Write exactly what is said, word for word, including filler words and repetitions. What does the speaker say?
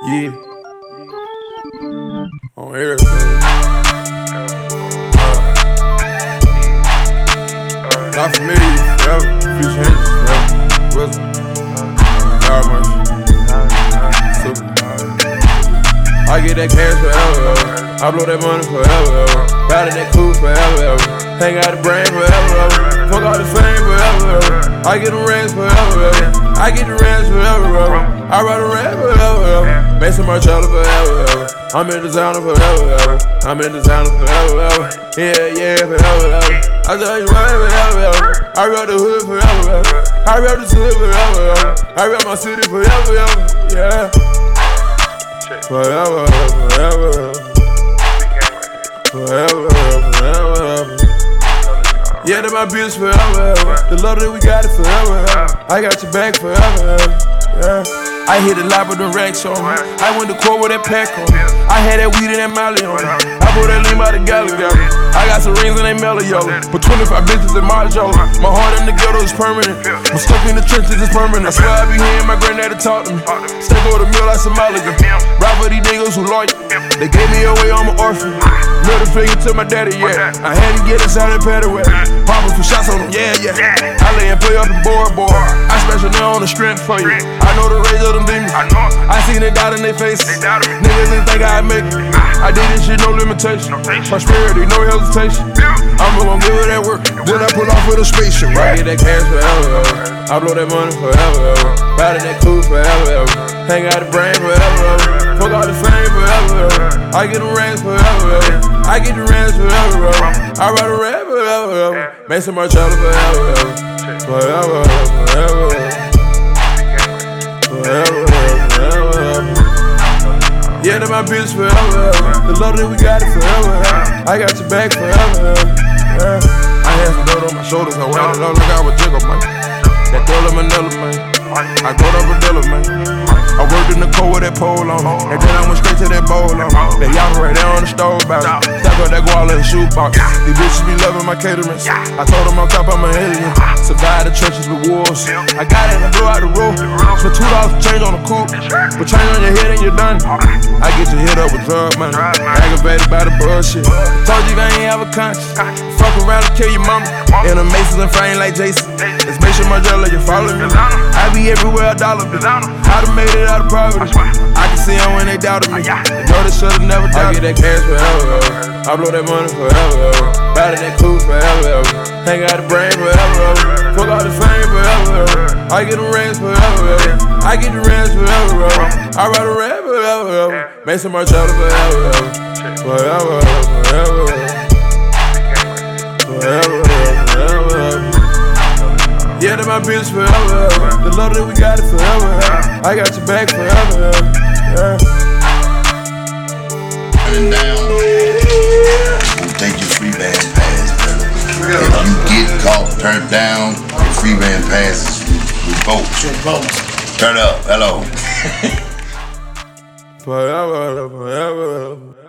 Yeah. On everything. Uh, not for me, forever. Future Hendrix, forever. Wilson. God mercy. Super. I get that cash forever, ever. I blow that money forever, ever. Ride in that coupe forever, ever. Hang out the brain forever, ever. Fuck all the fame forever, ever. I get the rings forever, ever. I get the rings forever, ever. I ride a rap forever, ever. Make some Margiela forever, ever. I'm in designer forever, ever. I'm in designer forever, ever. Yeah, yeah, forever, ever. I tell you right forever, ever. I rap the hood forever, ever. I rap the hood forever, ever. I rap my city forever, ever. Yeah. Forever, forever, forever, forever. Yeah, that's my bitch forever. The love that we got it forever. I got your back forever. Yeah. I hit a lot with them racks on me. I went to court with that pack on me. I had that weed and that Molly on me. I put that lean by the galley galley. I got some rings and they mellow yellow. But twenty-five bitches in Margiela. My heart in the ghetto is permanent. My stuck in the trenches is permanent. I swear I be hearing my granddaddy talk to me. Step over the mill like Somalia. Ride for these niggas who loyal. They gave me away, I'm an orphan. Middle finger to my daddy, yeah. I had to get inside that paddy wet. Poppin' some shots on them, yeah, yeah. I lay and play up the board, boy. I special now on the strength for you. I know the rage of them demons. I seen it doubt in their faces. Niggas didn't think I'd make it. I did this shit, no limitation. Prosperity, no hesitation. I'm gonna give it that work. Then I pull off with a spaceship, right? I get that cash forever, ever. I blow that money forever, ever. Ride in that coupe forever, ever. Hang out the brain forever, ever. Fuck all the fame forever, ever. I get the rings forever, ever. I get the rings forever, ever. I ride a rap forever, ever. Make some Margiela forever, ever. Forever, forever, forever, forever. Yeah, that's my bitch forever, ever. The love that we got it forever, ever. I got your back forever, ever. Yeah. I had some dirt on my shoulders, I wound it up like I was jiggle, man. That girl in Manila, man. I go to Bradilla, man. I worked in the cold with that pole on me. And then I went straight to that bowl on me. That y'all right there on the stove box. Stack up that guala and shoebox. These bitches be loving my caterings. I told them on top I'm an alien. Survive the trenches with wolves. I got it and I blew out the roof. For two dollars change on the coupe. But change on your head and you're done. I get you hit up with drug money. Aggravated by the bullshit. Told you I ain't have a conscience. Fuck around and kill your mama. In a Masons and frame like Jason. Let's make sure Margiela you follow me. I be everywhere a dollar bill. I done made it out of poverty. I can see them when they doubted me. Know they should've never doubted me. I get that cash forever, ever. I blow that money forever, ever. Ride in that coupe forever, ever. Hang out the brain forever, ever. Fuck all the fame forever, ever. I get the rings forever, ever. I get the rings forever, ever. I ride a rap forever, ever. Make some Margiela forever, ever. Forever, forever, forever, forever. Yeah, that's my bitch forever, ever. The love that we got it forever, ever. I got your back forever, ever. Yeah. Turning down, we'll take your free band pass, brother. If you get caught, turn down, your free band pass is revoked. Turn up, hello. Forever, forever.